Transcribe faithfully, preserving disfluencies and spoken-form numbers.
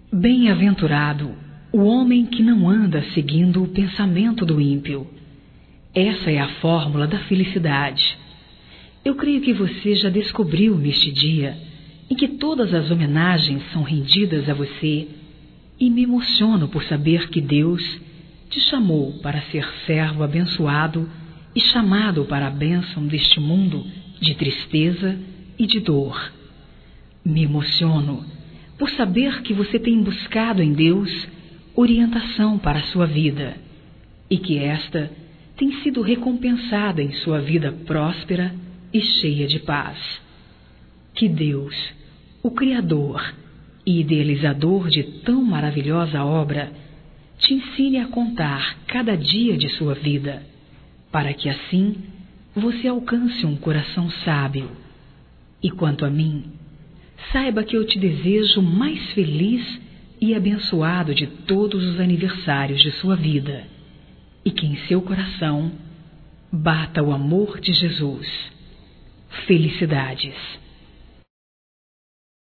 Bem-aventurado o homem que não anda seguindo o pensamento do ímpio. Essa é a fórmula da felicidade. Eu creio que você já descobriu neste dia em que todas as homenagens são rendidas a você, e me emociono por saber que Deus te chamou para ser servo abençoado e chamado para a bênção deste mundo de tristeza e de dor. Me emociono por saber que você tem buscado em Deus orientação para a sua vida e que esta tem sido recompensada em sua vida próspera e cheia de paz. Que Deus, o Criador e idealizador de tão maravilhosa obra, te ensine a contar cada dia de sua vida, para que assim você alcance um coração sábio. E quanto a mim, saiba que eu te desejo o mais feliz e abençoado de todos os aniversários de sua vida, e que em seu coração bata o amor de Jesus. Felicidades!